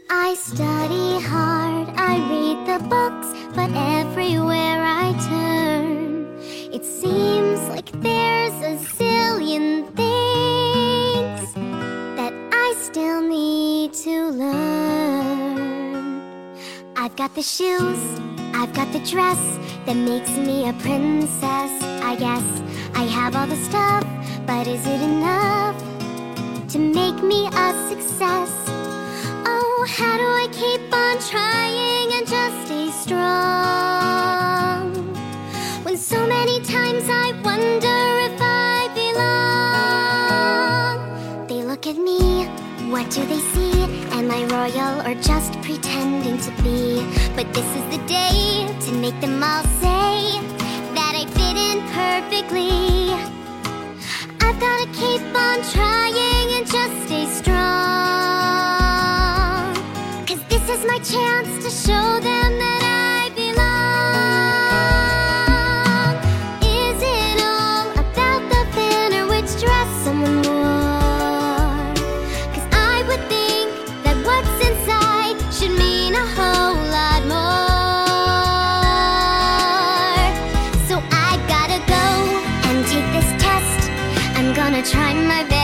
I study hard, I read the books, but everywhere I turn, it seems like there's a zillion things that I still need to learn. I've got the shoes, I've got the dress that makes me a princess, I guess. I have all the stuff, but is it enough to make me a success? Oh, how do I keep on trying and just stay strong when so many times I wonder if I belong? They look at me, what do they see? Am I royal or just pretending to be? But this is the day to make them all say that I fit in perfectly. I've gotta keep on trying and just stay strong, 'cause this is my chance to show them that I belong. Is it all about the fin or which dress someone wore? 'Cause I would think that what's inside should mean a whole lot more. So I gotta go and take this test. I'm gonna try my best